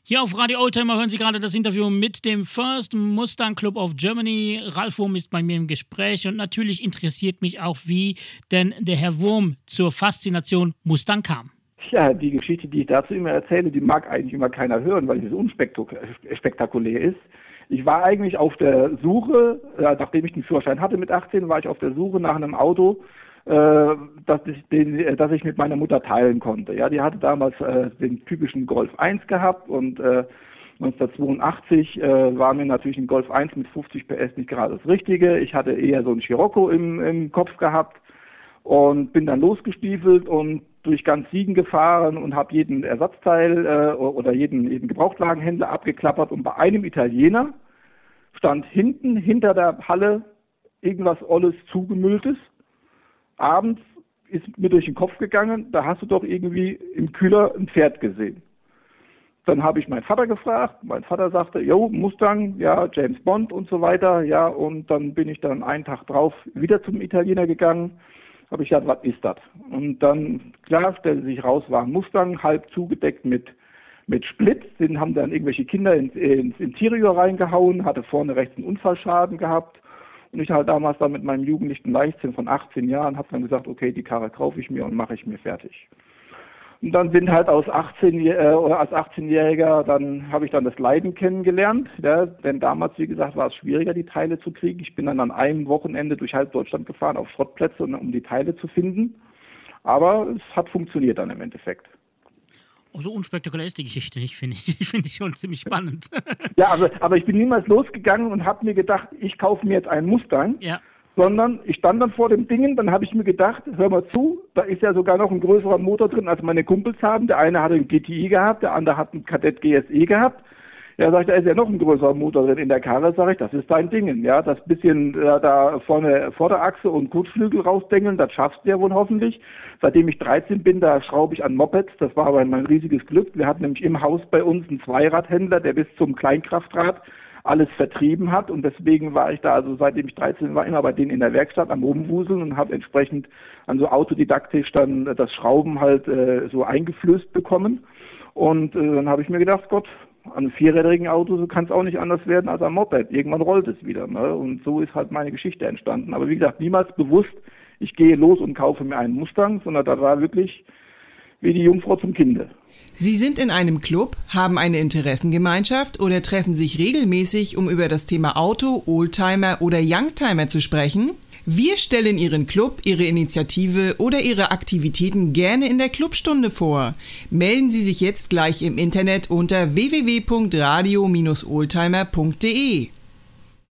Hier auf Radio Oldtimer hören Sie gerade das Interview mit dem First Mustang Club of Germany. Ralf Wurm ist bei mir im Gespräch und natürlich interessiert mich auch, wie denn der Herr Wurm zur Faszination Mustang kam. Ja, die Geschichte, die ich dazu immer erzähle, die mag eigentlich immer keiner hören, weil sie so unspektakulär ist. Ich war eigentlich auf der Suche, nachdem ich den Führerschein hatte mit 18, war ich auf der Suche nach einem Auto, das ich mit meiner Mutter teilen konnte. Ja, die hatte damals den typischen Golf 1 gehabt und 1982 war mir natürlich ein Golf 1 mit 50 PS nicht gerade das Richtige. Ich hatte eher so einen Scirocco im Kopf gehabt und bin dann losgestiefelt und durch ganz Siegen gefahren und habe jeden Ersatzteil oder jeden Gebrauchtwagenhändler abgeklappert und bei einem Italiener stand hinter der Halle irgendwas Olles zugemülltes. Abends ist mir durch den Kopf gegangen, da hast du doch irgendwie im Kühler ein Pferd gesehen. Dann habe ich meinen Vater gefragt, mein Vater sagte, jo, Mustang, ja, James Bond und so weiter, ja, und dann bin ich dann einen Tag drauf wieder zum Italiener gegangen, habe ich gesagt, was ist das? Und dann, klar, stellte sich raus, war ein Mustang, halb zugedeckt mit Split, den haben dann irgendwelche Kinder ins Interieur reingehauen, hatte vorne rechts einen Unfallschaden gehabt. Und ich halt damals dann mit meinem jugendlichen Leichtsinn von 18 Jahren habe dann gesagt, okay, die Karre kaufe ich mir und mache ich mir fertig. Und dann sind halt als 18-Jähriger, dann habe ich dann das Leiden kennengelernt, ja, denn damals, wie gesagt, war es schwieriger, die Teile zu kriegen. Ich bin dann an einem Wochenende durch halb Deutschland gefahren auf Schrottplätze, um die Teile zu finden. Aber es hat funktioniert dann im Endeffekt. So unspektakulär ist die Geschichte nicht, finde ich. Ich finde die schon ziemlich spannend. Ja, aber ich bin niemals losgegangen und habe mir gedacht, ich kaufe mir jetzt einen Mustang. Ja. Sondern ich stand dann vor dem Dingen, dann habe ich mir gedacht, hör mal zu, da ist ja sogar noch ein größerer Motor drin, als meine Kumpels haben. Der eine hatte einen GTI gehabt, der andere hat einen Kadett GSE gehabt. Ja, sag ich, da ist ja noch ein größerer Motor drin in der Karre, sage ich, das ist dein Ding. Ja, das bisschen da vorne Vorderachse und Kotflügel rausdengeln, das schaffst du ja wohl hoffentlich. Seitdem ich 13 bin, da schraube ich an Mopeds, das war aber mein riesiges Glück. Wir hatten nämlich im Haus bei uns einen Zweiradhändler, der bis zum Kleinkraftrad alles vertrieben hat und deswegen war ich da, also seitdem ich 13 war, immer bei denen in der Werkstatt am Rumwuseln und habe entsprechend so autodidaktisch dann das Schrauben halt so eingeflößt bekommen und dann habe ich mir gedacht, Gott, an einem vierrädrigen Auto so kann es auch nicht anders werden als am Moped. Irgendwann rollt es wieder, ne? Und so ist halt meine Geschichte entstanden. Aber wie gesagt, niemals bewusst, ich gehe los und kaufe mir einen Mustang, sondern das war wirklich wie die Jungfrau zum Kinde. Sie sind in einem Club, haben eine Interessengemeinschaft oder treffen sich regelmäßig, um über das Thema Auto, Oldtimer oder Youngtimer zu sprechen? Wir stellen Ihren Club, Ihre Initiative oder Ihre Aktivitäten gerne in der Clubstunde vor. Melden Sie sich jetzt gleich im Internet unter www.radio-oldtimer.de.